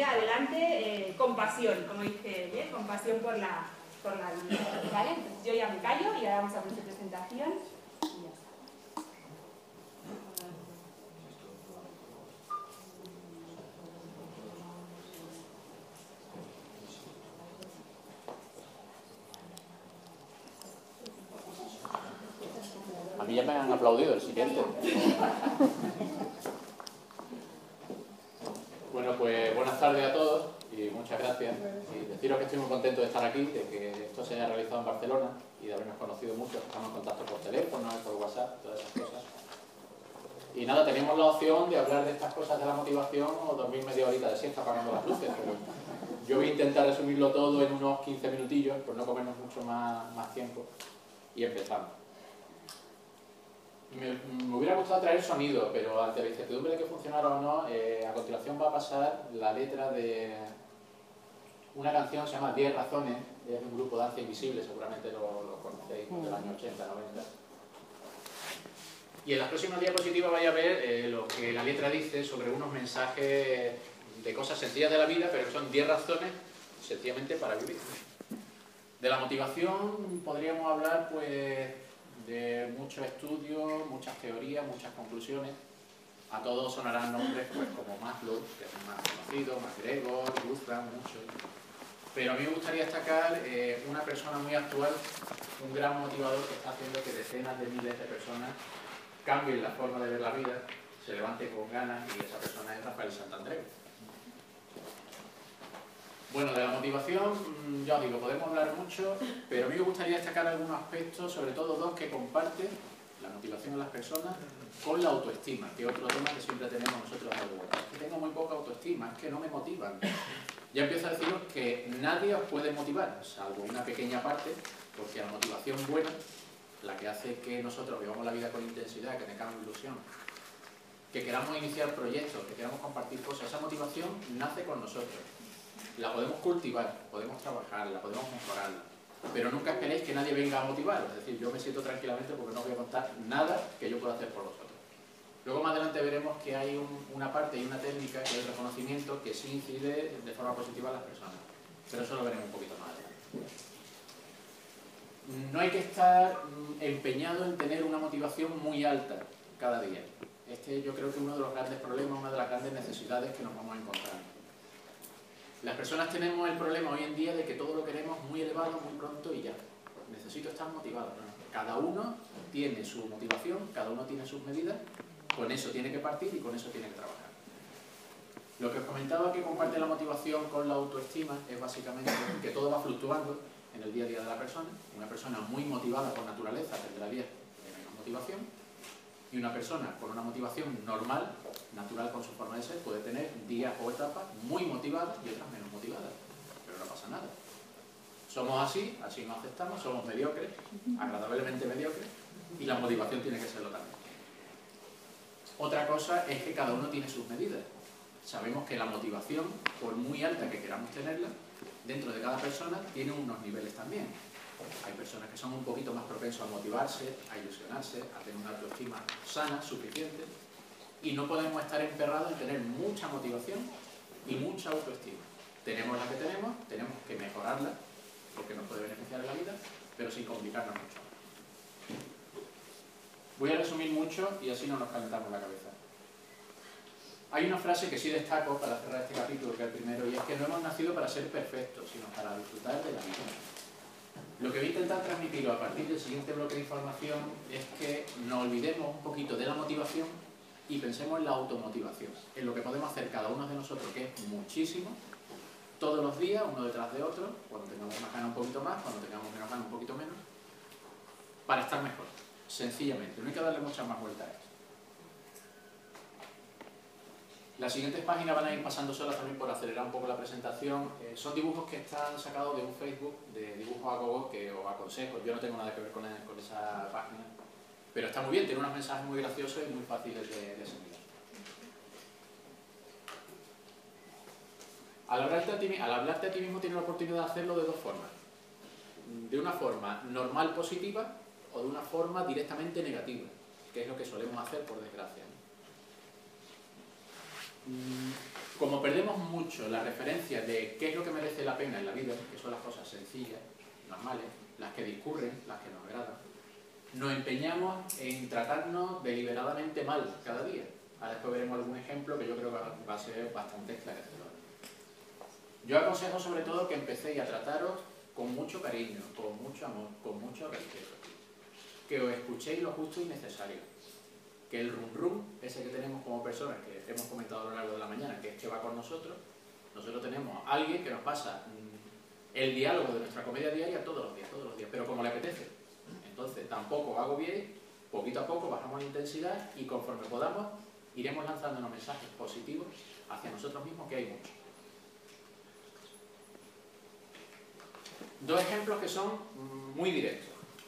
pondría adelante compasión, como dice él, compasión por la vida, ¿vale? Entonces yo ya me callo y ahora vamos a poner presentación y ya está. A mí ya me han aplaudido el siguiente. Bueno, pues buenas tardes a todos y muchas gracias. Y deciros que estoy muy contento de estar aquí, de que esto se haya realizado en Barcelona y de habernos conocido mucho. Estamos en contacto por teléfono, por WhatsApp, todas esas cosas. Y nada, tenemos la opción de hablar de estas cosas de la motivación o dormir media horita de siesta apagando las luces, pero yo voy a intentar resumirlo todo en unos 15 minutillos, por no comernos mucho más tiempo. Y empezamos. Me hubiera gustado traer sonido, pero ante la incertidumbre de que funcionara o no, a continuación va a pasar la letra de una canción que se llama 10 razones, es de un grupo de Danza Invisible, seguramente lo conocéis, del año 80, 90. Y en las próximas diapositivas vais a ver lo que la letra dice sobre unos mensajes de cosas sencillas de la vida, pero que son 10 razones sencillamente para vivir. De la motivación podríamos hablar pues de muchos estudios, muchas teorías, muchas conclusiones. A todos sonarán nombres pues, como Maslow, que es más conocido, MacGregor, Guthrie, muchos. Pero a mí me gustaría destacar una persona muy actual, un gran motivador que está haciendo que decenas de miles de personas cambien la forma de ver la vida, se levanten con ganas, y esa persona es Rafael Santandreu. Bueno, de la motivación, ya os digo, podemos hablar mucho, pero a mí me gustaría destacar algunos aspectos, sobre todo dos que comparten la motivación de las personas con la autoestima, que es otro tema que siempre tenemos nosotros en el lugar. Es que tengo muy poca autoestima, es que no me motivan. Ya empiezo a deciros que nadie os puede motivar, salvo una pequeña parte, porque la motivación buena, la que hace que nosotros vivamos la vida con intensidad, que tengamos ilusión, que queramos iniciar proyectos, que queramos compartir cosas, esa motivación nace con nosotros. La podemos cultivar, podemos trabajarla, podemos mejorarla, pero nunca esperéis que nadie venga a motivar. Es decir, yo me siento tranquilamente porque no voy a contar nada que yo pueda hacer por vosotros. Luego más adelante veremos que hay una parte y una técnica, que es el reconocimiento, que sí incide de forma positiva a las personas, pero eso lo veremos un poquito más adelante. No hay que estar empeñado en tener una motivación muy alta cada día. Este yo creo que es uno de los grandes problemas, una de las grandes necesidades que nos vamos a encontrar. Las personas tenemos el problema hoy en día de que todo lo queremos muy elevado, muy pronto y ya. Necesito estar motivado. Cada uno tiene su motivación, cada uno tiene sus medidas, con eso tiene que partir y con eso tiene que trabajar. Lo que os comentaba que comparte la motivación con la autoestima es básicamente que todo va fluctuando en el día a día de la persona. Una persona muy motivada por naturaleza tendrá días de menos motivación, y una persona con una motivación normal, natural con su forma de ser, puede tener días o etapas muy motivadas y otras menos motivadas, pero no pasa nada. Somos así, así nos aceptamos, somos mediocres, agradablemente mediocres, y la motivación tiene que serlo también. Otra cosa es que cada uno tiene sus medidas. Sabemos que la motivación, por muy alta que queramos tenerla, dentro de cada persona tiene unos niveles también. Hay personas que son un poquito más propensos a motivarse, a ilusionarse, a tener una autoestima sana, suficiente, y no podemos estar emperrados en tener mucha motivación y mucha autoestima. Tenemos la que tenemos que mejorarla, porque nos puede beneficiar en la vida, pero sin complicarnos mucho. Voy a resumir mucho y así no nos calentamos la cabeza. Hay una frase que sí destaco para cerrar este capítulo, que es el primero, y es que no hemos nacido para ser perfectos, sino para disfrutar de la vida. Lo que voy a intentar transmitiros a partir del siguiente bloque de información es que nos olvidemos un poquito de la motivación y pensemos en la automotivación, en lo que podemos hacer cada uno de nosotros, que es muchísimo, todos los días, uno detrás de otro, cuando tengamos más ganas un poquito más, cuando tengamos menos ganas un poquito menos, para estar mejor, sencillamente. No hay que darle muchas más vueltas a esto. Las siguientes páginas van a ir pasando solas también por acelerar un poco la presentación. Son dibujos que están sacados de un Facebook de Dibujos a Gogo, que os aconsejo. Yo no tengo nada que ver con esa página, pero está muy bien, tiene unos mensajes muy graciosos y muy fáciles de seguir. Al hablarte a ti mismo tienes la oportunidad de hacerlo de dos formas. De una forma normal positiva o de una forma directamente negativa, que es lo que solemos hacer por desgracia. Como perdemos mucho la referencia de qué es lo que merece la pena en la vida, que son las cosas sencillas, normales, las que discurren, las que nos agradan, nos empeñamos en tratarnos deliberadamente mal cada día. Ahora después veremos algún ejemplo que yo creo que va a ser bastante esclarecedor. Yo aconsejo sobre todo que empecéis a trataros con mucho cariño, con mucho amor, con mucho respeto. Que os escuchéis lo justo y necesario. Que el rum ese que tenemos como personas, que hemos comentado a lo largo de la mañana, que es que va con nosotros tenemos a alguien que nos pasa el diálogo de nuestra comedia diaria todos los días, pero como le apetece. Entonces tampoco agobiéis, poquito a poco bajamos la intensidad y conforme podamos iremos lanzándonos mensajes positivos hacia nosotros mismos, que hay muchos. Dos ejemplos que son muy directos.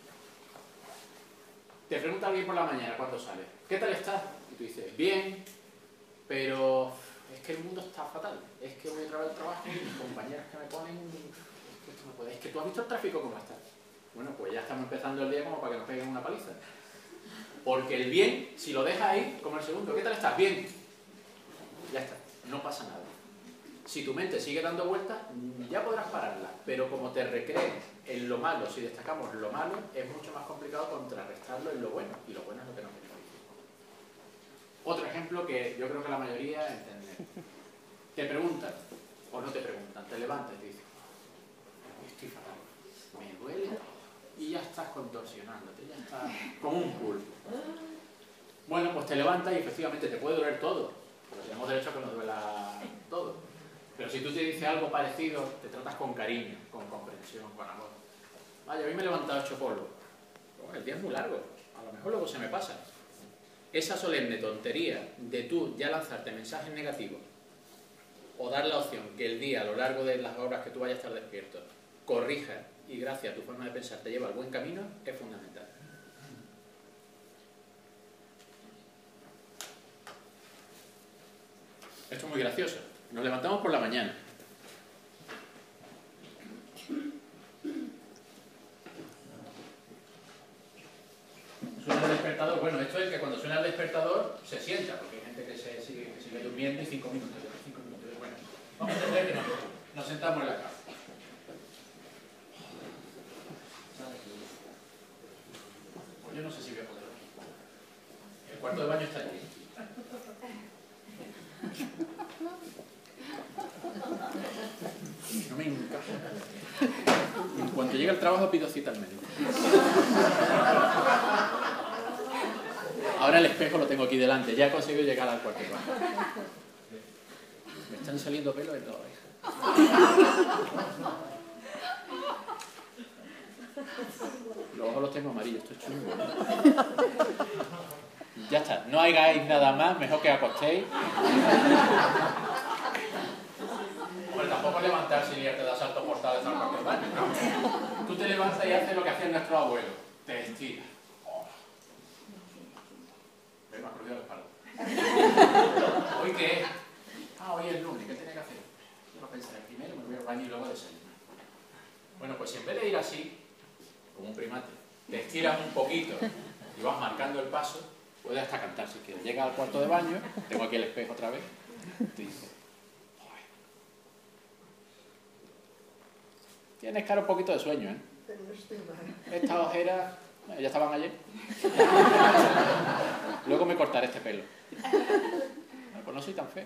Te pregunta alguien por la mañana cuando sales, ¿qué tal estás? Y tú dices, bien, pero es que el mundo está fatal. Es que voy a trabajar al trabajo y mis compañeras que me ponen, es que tú has visto el tráfico cómo está. Bueno, pues ya estamos empezando el día como para que nos peguen una paliza. Porque el bien, si lo dejas ahí, como el segundo, ¿qué tal estás? Bien. Ya está, no pasa nada. Si tu mente sigue dando vueltas, ya podrás pararla, pero como te recrees en lo malo, si destacamos lo malo, es mucho más complicado contrarrestarlo en lo bueno, y lo bueno es lo que nos beneficia. Otro ejemplo que yo creo que la mayoría entiende. Te preguntan, o no te preguntan, te levantas y te dicen, estoy fatal, me duele, y ya estás contorsionándote, ya estás como un pulpo. Bueno, pues te levantas y efectivamente te puede doler todo, pero tenemos derecho a que nos duela todo. Pero si tú te dices algo parecido, te tratas con cariño, con comprensión, con amor. Vaya, a mí me he levantado hecho polvo. Bueno, el día es muy largo, a lo mejor luego se me pasa. Esa solemne tontería de tú ya lanzarte mensajes negativos o dar la opción que el día, a lo largo de las horas que tú vayas a estar despierto, corrija y gracias a tu forma de pensar te lleva al buen camino, es fundamental. Esto es muy gracioso. Nos levantamos por la mañana. Suena el despertador. Bueno, esto es que cuando suena el despertador se sienta, porque hay gente que sigue durmiendo y 5 minutos. Bueno, vamos a entender que nos sentamos en la cama. Pues yo no sé si voy a poder. El cuarto de baño está aquí. No me encaja. En cuanto llegue al trabajo pido cita al médico. Ahora el espejo lo tengo aquí delante. Ya he conseguido llegar al cuarto de baño. Me están saliendo pelos en la oreja. Los ojos los tengo amarillos, esto es chungo, ¿no? Ya está, no hagáis nada más, mejor que acostéis. Hombre, tampoco levantarse y te da saltos mortales al cuarto de baño, ¿no? Tú te levantas y haces lo que hacían nuestros abuelos. Te estiras. Oh. Me ha crujado la espalda. ¿Hoy qué es? Ah, hoy es lunes, ¿qué tenía que hacer? Yo lo pensaré primero, me voy al baño y luego desayunar. Bueno, pues si en vez de ir así, como un primate, te estiras un poquito y vas marcando el paso, puedes hasta cantar si quieres. Llega al cuarto de baño, tengo aquí el espejo otra vez, te dice, tienes cara un poquito de sueño, ¿eh? Pero no estoy mal. Estas ojeras, ya estaban ayer. Luego me cortaré este pelo. Bueno, pues no soy tan feo.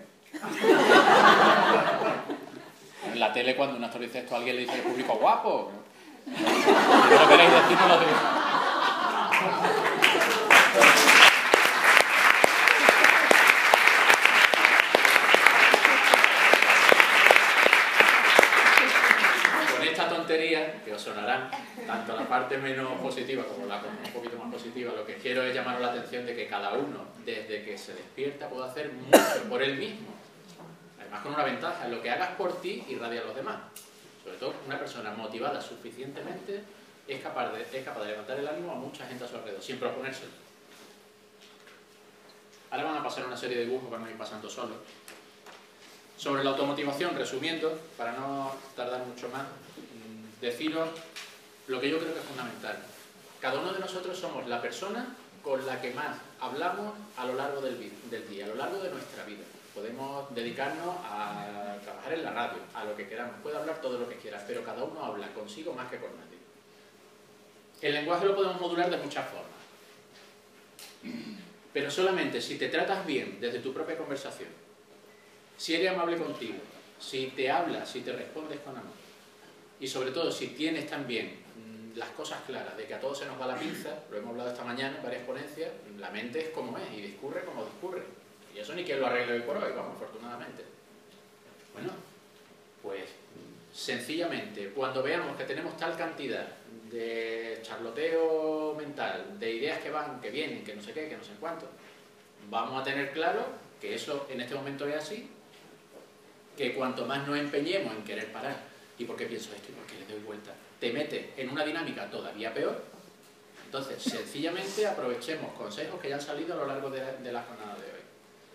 En la tele cuando un actor dice esto, alguien le dice al público, guapo. Si no lo queréis decir, no lo digo. Que os sonarán tanto la parte menos positiva como la un poquito más positiva, lo que quiero es llamaros la atención de que cada uno, desde que se despierta, puede hacer mucho por él mismo. Además con una ventaja, lo que hagas por ti irradia a los demás. Sobre todo una persona motivada suficientemente es capaz de levantar el ánimo a mucha gente a su alrededor, sin proponérselo. Ahora van a pasar una serie de dibujos, van a ir pasando solos. Sobre la automotivación, resumiendo, para no tardar mucho más, deciros lo que yo creo que es fundamental. Cada uno de nosotros somos la persona con la que más hablamos a lo largo del día, a lo largo de nuestra vida. podemos dedicarnos a trabajar en la radio, a lo que queramos, puede hablar todo lo que quieras, pero cada uno habla consigo más que con nadie. El lenguaje lo podemos modular de muchas formas, pero solamente si te tratas bien desde tu propia conversación, si eres amable contigo, si te hablas, si te respondes con amor, y sobre todo si tienes también las cosas claras de que a todos se nos va la pinza, lo hemos hablado esta mañana en varias ponencias, la mente es como es y discurre como discurre. Y eso ni quien lo arregle hoy por hoy, vamos, afortunadamente. Bueno, pues sencillamente, cuando veamos que tenemos tal cantidad de charloteo mental, de ideas que van, que vienen, que no sé qué, que no sé cuánto, vamos a tener claro que eso en este momento es así, que cuanto más nos empeñemos en querer parar, ¿y por qué pienso esto? ¿Y por qué le doy vuelta? Te metes en una dinámica todavía peor. Entonces, sencillamente aprovechemos consejos que ya han salido a lo largo de la jornada de hoy.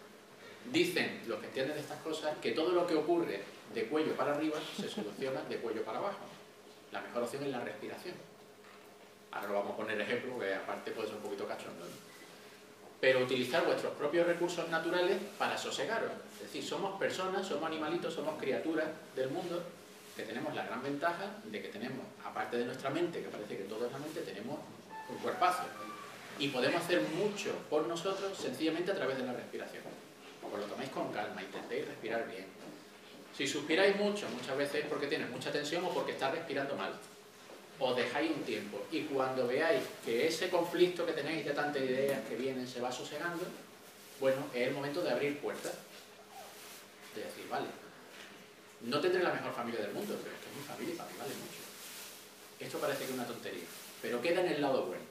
Dicen los que entienden de estas cosas que todo lo que ocurre de cuello para arriba se soluciona de cuello para abajo. La mejor opción es la respiración. Ahora lo vamos a poner ejemplo, porque aparte puede ser un poquito cachondo, ¿no? Pero utilizar vuestros propios recursos naturales para sosegaros. Es decir, somos personas, somos animalitos, somos criaturas del mundo, que tenemos la gran ventaja de que tenemos, aparte de nuestra mente, que parece que todo es la mente, tenemos un cuerpazo. Y podemos hacer mucho por nosotros sencillamente a través de la respiración. Os lo tomáis con calma, intentéis respirar bien. Si suspiráis mucho, muchas veces es porque tienes mucha tensión o porque estás respirando mal. Os dejáis un tiempo y cuando veáis que ese conflicto que tenéis de tantas ideas que vienen se va sosegando, bueno, es el momento de abrir puertas. De decir, vale, no tendré la mejor familia del mundo, pero es que es mi familia y para mí vale mucho. Esto parece que es una tontería, pero queda en el lado bueno.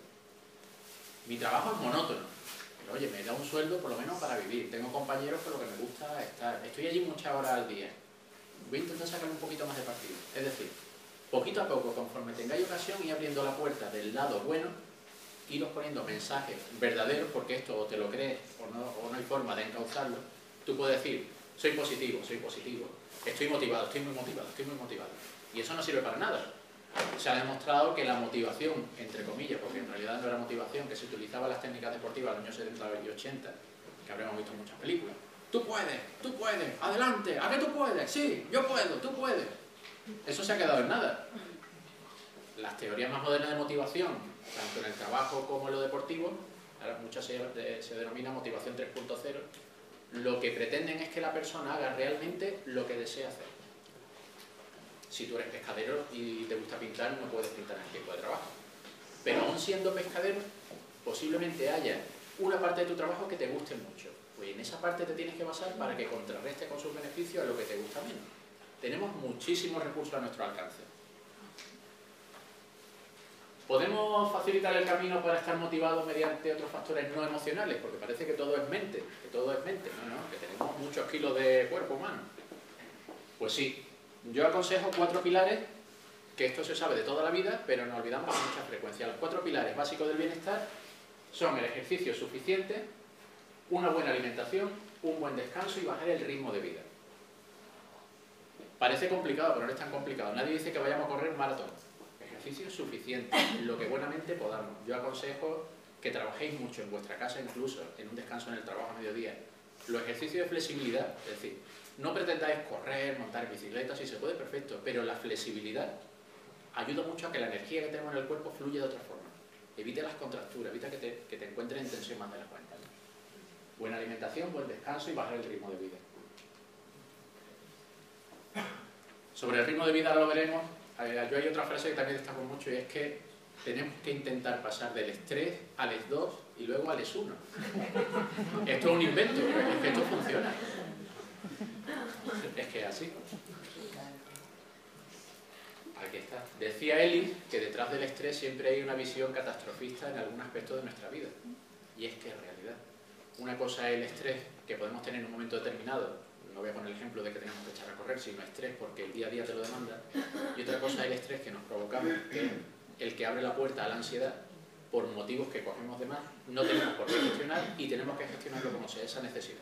Mi trabajo es monótono, pero oye, me da un sueldo por lo menos para vivir. Tengo compañeros con los que me gusta estar. Estoy allí muchas horas al día. Voy a intentar sacar un poquito más de partido. Es decir, poquito a poco, conforme tengáis ocasión, y abriendo la puerta del lado bueno, iros poniendo mensajes verdaderos, porque esto o te lo crees o no hay forma de encauzarlo. Tú puedes decir, soy positivo, estoy motivado, estoy muy motivado, y eso no sirve para nada. Se ha demostrado que la motivación, entre comillas, porque en realidad no era motivación, que se utilizaban las técnicas deportivas en los años 70 y 80, que habremos visto en muchas películas. Tú puedes, adelante, ¿a qué tú puedes? Sí, yo puedo, tú puedes. Eso se ha quedado en nada. Las teorías más modernas de motivación, tanto en el trabajo como en lo deportivo, ahora muchas se denomina motivación 3.0, lo que pretenden es que la persona haga realmente lo que desea hacer. Si tú eres pescadero y te gusta pintar, no puedes pintar en el tiempo de trabajo. Pero aún siendo pescadero, posiblemente haya una parte de tu trabajo que te guste mucho. Pues en esa parte te tienes que basar para que contrarreste con sus beneficios a lo que te gusta menos. Tenemos muchísimos recursos a nuestro alcance. ¿Podemos facilitar el camino para estar motivados mediante otros factores no emocionales? Porque parece que todo es mente, no, que tenemos muchos kilos de cuerpo humano. Pues sí, yo aconsejo 4 pilares, que esto se sabe de toda la vida, pero nos olvidamos con mucha frecuencia. Los 4 pilares básicos del bienestar son el ejercicio suficiente, una buena alimentación, un buen descanso y bajar el ritmo de vida. Parece complicado, pero no es tan complicado. Nadie dice que vayamos a correr maratón. Ejercicio suficiente, lo que buenamente podamos. Yo aconsejo que trabajéis mucho en vuestra casa, incluso en un descanso en el trabajo a mediodía. Los ejercicios de flexibilidad, es decir, no pretendáis correr, montar bicicleta, si se puede, perfecto, pero la flexibilidad ayuda mucho a que la energía que tenemos en el cuerpo fluya de otra forma. Evita las contracturas, evita que te encuentres en tensión más de la cuenta. Buena alimentación, buen descanso y bajar el ritmo de vida. Sobre el ritmo de vida lo veremos. Yo hay otra frase que también destaco mucho y es que tenemos que intentar pasar del estrés al ES2 y luego al ES1. Esto es un invento, es que esto funciona. Es que es así. Aquí está. Decía Ellis que detrás del estrés siempre hay una visión catastrofista en algún aspecto de nuestra vida. Y es que en realidad, una cosa es el estrés que podemos tener en un momento determinado. No voy a poner el ejemplo de que tenemos que echar a correr, sino estrés porque el día a día te lo demanda. Y otra cosa es el estrés que nos provocamos, que es el que abre la puerta a la ansiedad por motivos que cogemos de más, no tenemos por qué gestionar y tenemos que gestionarlo como sea esa necesidad.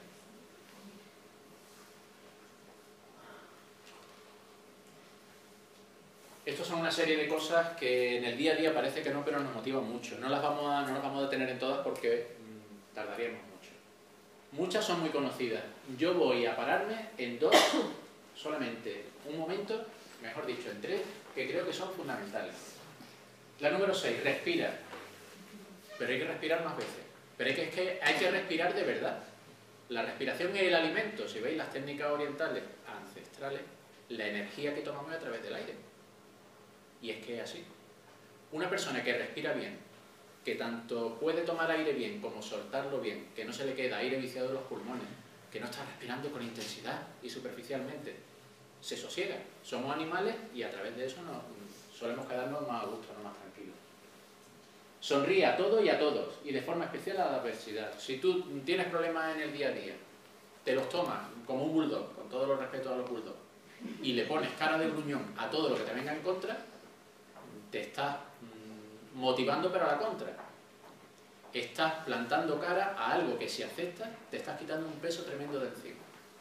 Estos son una serie de cosas que en el día a día parece que no, pero nos motivan mucho. No las vamos a detener en todas porque tardaríamos mucho. Muchas son muy conocidas. Yo voy a pararme en dos, solamente un momento, mejor dicho, en tres, que creo que son fundamentales. La número 6, respira. Pero hay que respirar más veces. Pero es que hay que respirar de verdad. La respiración es el alimento. Si veis las técnicas orientales, ancestrales, la energía que tomamos es a través del aire. Y es que es así. Una persona que respira bien, que tanto puede tomar aire bien como soltarlo bien, que no se le queda aire viciado en los pulmones, que no está respirando con intensidad y superficialmente, se sosiega. Somos animales y a través de eso solemos quedarnos más a gusto, no más tranquilos. Sonríe a todo y a todos, y de forma especial a la adversidad. Si tú tienes problemas en el día a día, te los tomas como un bulldog, con todo los respetos a los bulldogs, y le pones cara de gruñón a todo lo que te venga en contra, te estás motivando pero a la contra. Estás plantando cara a algo que si aceptas, te estás quitando un peso tremendo de encima.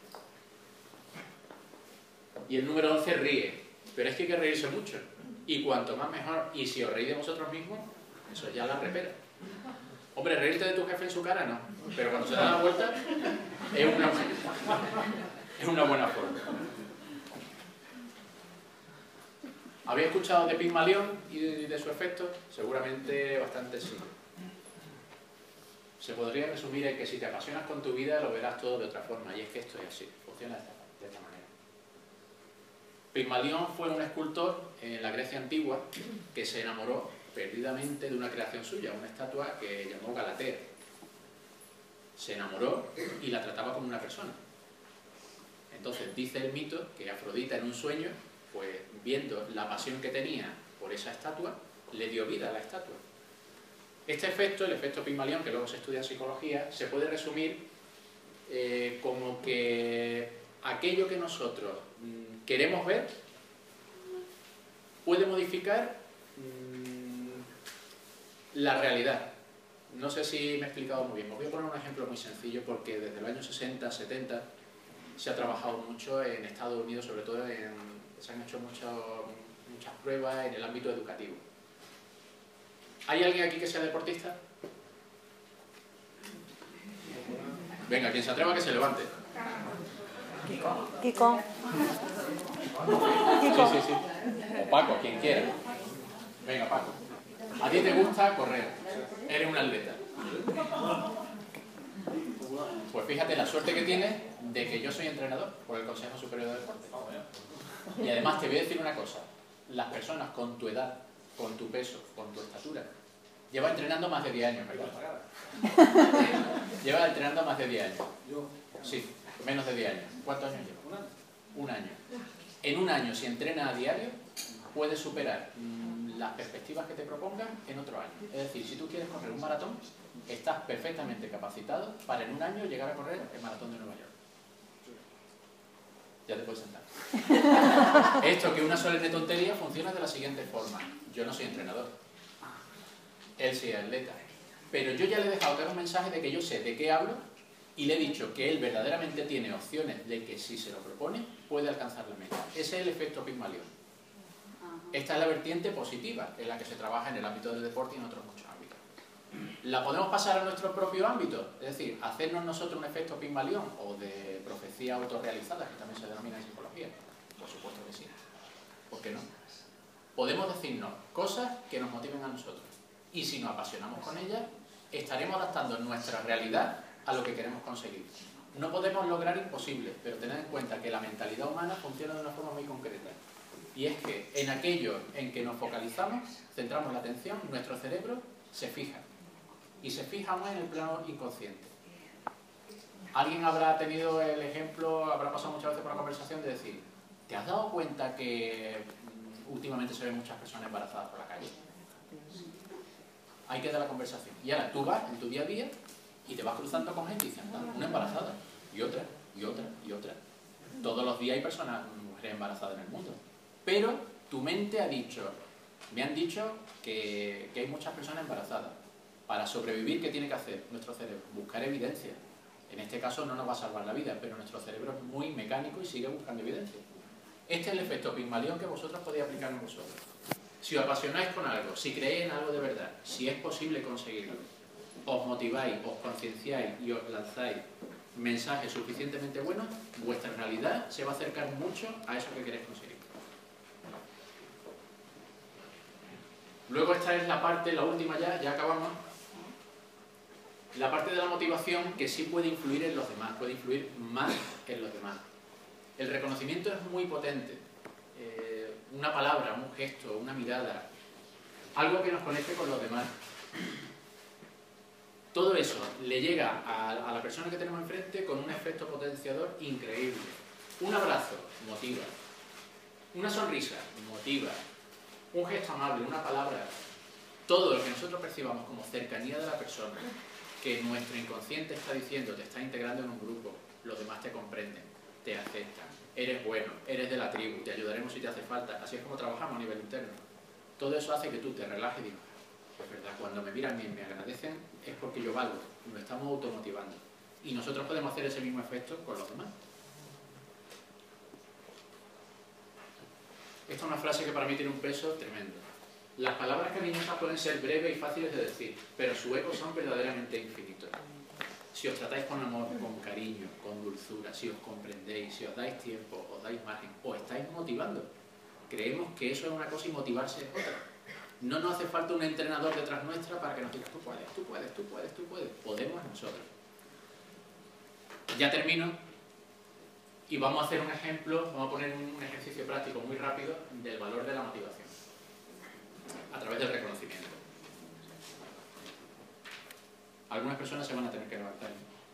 Y el número 11, ríe. Pero es que hay que reírse mucho. Y cuanto más mejor. Y si os reís de vosotros mismos, eso ya la repera. Hombre, reírte de tu jefe en su cara, no. Pero cuando se da la vuelta, es una buena forma. ¿Habéis escuchado de Pigmalión y de su efecto? Seguramente bastante sí. Se podría resumir en que si te apasionas con tu vida lo verás todo de otra forma. Y es que esto es así, funciona de esta manera. Pigmalión fue un escultor en la Grecia antigua que se enamoró perdidamente de una creación suya, una estatua que llamó Galatea. Se enamoró y la trataba como una persona. Entonces dice el mito que Afrodita en un sueño, pues viendo la pasión que tenía por esa estatua, le dio vida a la estatua. Este efecto, el efecto Pigmalión, que luego se estudia en psicología, se puede resumir como que aquello que nosotros queremos ver puede modificar la realidad. No sé si me he explicado muy bien. Os voy a poner un ejemplo muy sencillo porque desde los años 60, 70 se ha trabajado mucho en Estados Unidos, sobre todo se han hecho muchas pruebas en el ámbito educativo. ¿Hay alguien aquí que sea deportista? Venga, quien se atreva que se levante. Kiko. Sí. O Paco, quien quiera. Venga, Paco. A ti te gusta correr. Eres un atleta. Pues fíjate la suerte que tienes de que yo soy entrenador por el Consejo Superior de Deporte. Y además te voy a decir una cosa. Las personas con tu edad, con tu peso, con tu estatura, lleva entrenando más de 10 años, ¿verdad? Lleva entrenando más de 10 años. Sí, menos de 10 años. ¿Cuántos años lleva? Un año. En un año, si entrenas a diario, puedes superar las perspectivas que te propongan en otro año. Es decir, si tú quieres correr un maratón, estás perfectamente capacitado para en un año llegar a correr el maratón de Nueva York. Ya te puedes sentar. Esto, que una solemne tontería, funciona de la siguiente forma. Yo no soy entrenador. Él sí es atleta. Pero yo ya le he dejado claro un mensaje de que yo sé de qué hablo y le he dicho que él verdaderamente tiene opciones de que si se lo propone, puede alcanzar la meta. Ese es el efecto Pigmalión. Esta es la vertiente positiva en la que se trabaja en el ámbito del deporte y en otros muchos ámbitos. ¿La podemos pasar a nuestro propio ámbito? Es decir, hacernos nosotros un efecto Pigmalión o de profecía autorrealizada, que también se denomina en psicología. Por supuesto que sí. ¿Por qué no? Podemos decirnos cosas que nos motiven a nosotros. Y si nos apasionamos con ellas, estaremos adaptando nuestra realidad a lo que queremos conseguir. No podemos lograr imposibles, pero tened en cuenta que la mentalidad humana funciona de una forma muy concreta. Y es que en aquello en que nos focalizamos, centramos la atención, nuestro cerebro se fija. Y se fija más en el plano inconsciente. Alguien habrá tenido el ejemplo, habrá pasado muchas veces por la conversación de decir, ¿te has dado cuenta que últimamente se ven muchas personas embarazadas por la calle? Ahí queda la conversación. Y ahora tú vas en tu día a día y te vas cruzando con gente y dicen, una embarazada, y otra, y otra, y otra. Todos los días hay personas, mujeres embarazadas en el mundo. Pero tu mente ha dicho, me han dicho que hay muchas personas embarazadas. Para sobrevivir, ¿qué tiene que hacer nuestro cerebro? Buscar evidencia. En este caso no nos va a salvar la vida, pero nuestro cerebro es muy mecánico y sigue buscando evidencia. Este es el efecto Pigmalión que vosotros podéis aplicar en vosotros. Si os apasionáis con algo, si creéis en algo de verdad, si es posible conseguirlo, os motiváis, os concienciáis y os lanzáis mensajes suficientemente buenos, vuestra realidad se va a acercar mucho a eso que queréis conseguir. Luego esta es la parte, la última ya acabamos. La parte de la motivación que sí puede influir en los demás, puede influir más en los demás. El reconocimiento es muy potente. Una palabra, un gesto, una mirada, algo que nos conecte con los demás. Todo eso le llega a la persona que tenemos enfrente con un efecto potenciador increíble. Un abrazo motiva. Una sonrisa motiva. Un gesto amable, una palabra. Todo lo que nosotros percibamos como cercanía de la persona, que nuestro inconsciente está diciendo, te está integrando en un grupo, los demás te comprenden, te aceptan, eres bueno, eres de la tribu, te ayudaremos si te hace falta. Así es como trabajamos a nivel interno. Todo eso hace que tú te relajes y digas, es verdad, cuando me miran bien, me agradecen, es porque yo valgo, nos estamos automotivando. Y nosotros podemos hacer ese mismo efecto con los demás. Esta es una frase que para mí tiene un peso tremendo. Las palabras cariñosas pueden ser breves y fáciles de decir, pero su eco son verdaderamente infinitos. Si os tratáis con amor, con cariño, con dulzura, si os comprendéis, si os dais tiempo, os dais margen, os estáis motivando. Creemos que eso es una cosa y motivarse es otra. No nos hace falta un entrenador detrás nuestra para que nos diga, tú puedes, tú puedes, tú puedes, tú puedes. Podemos nosotros. Ya termino y vamos a hacer un ejemplo, vamos a poner un ejercicio práctico muy rápido del valor de la motivación a través del reconocimiento. Algunas personas se van a tener que levantar.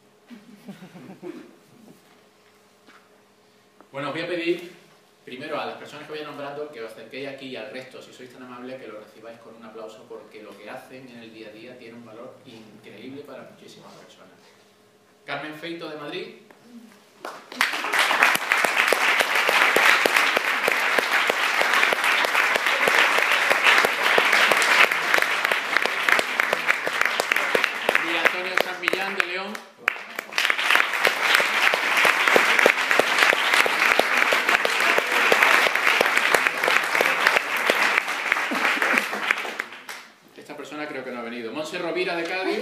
Bueno, os voy a pedir primero a las personas que voy nombrando que os acerquéis aquí y al resto, si sois tan amables, que lo recibáis con un aplauso porque lo que hacen en el día a día tiene un valor increíble para muchísimas personas. Carmen Feito de Madrid. Y Antonio San Millán de León. Esta persona creo que no ha venido. Monse Rovira de Cádiz.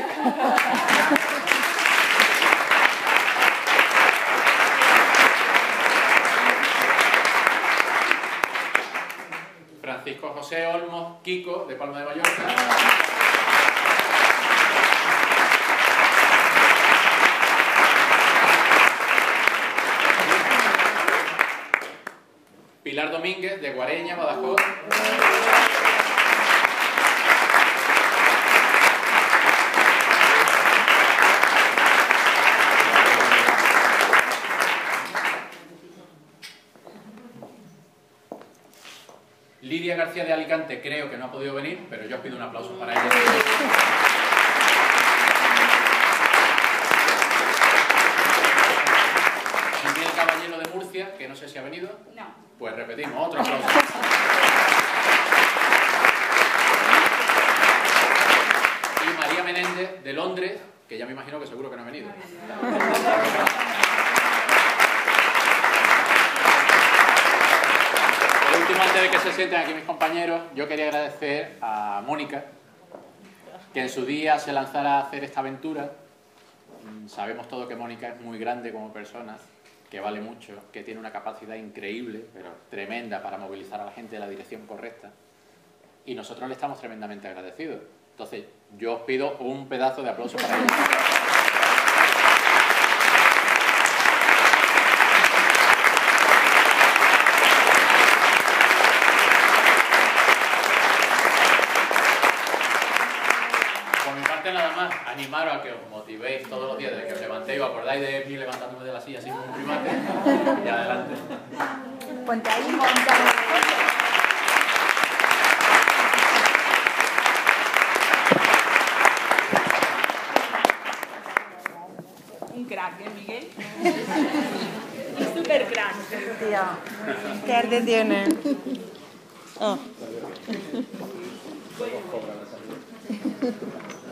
Francisco José Olmos Kiko, de Palma de Mallorca. Pilar Domínguez, de Guareña, Badajoz. Lidia García de Alicante creo que no ha podido venir, pero yo os pido un aplauso para ella. Miguel Caballero de Murcia, que no sé si ha venido. No. Pues repetimos, otro aplauso. Y María Menéndez de Londres, que ya me imagino que seguro que no ha venido. Por último, antes de que se sienten aquí mis compañeros, yo quería agradecer a Mónica que en su día se lanzara a hacer esta aventura. Sabemos todos que Mónica es muy grande como persona, que vale mucho, que tiene una capacidad increíble, pero tremenda para movilizar a la gente en la dirección correcta. Y nosotros le estamos tremendamente agradecidos. Entonces, yo os pido un pedazo de aplauso para ella. Nada más, animaros a que os motivéis todos los días, desde que os levantéis, os acordáis de mí levantándome de la silla así como un primate, y adelante. Ponte ahí, monta. Un crack, ¿eh, Miguel? Un super crack. Tío, qué arte tiene. Oh.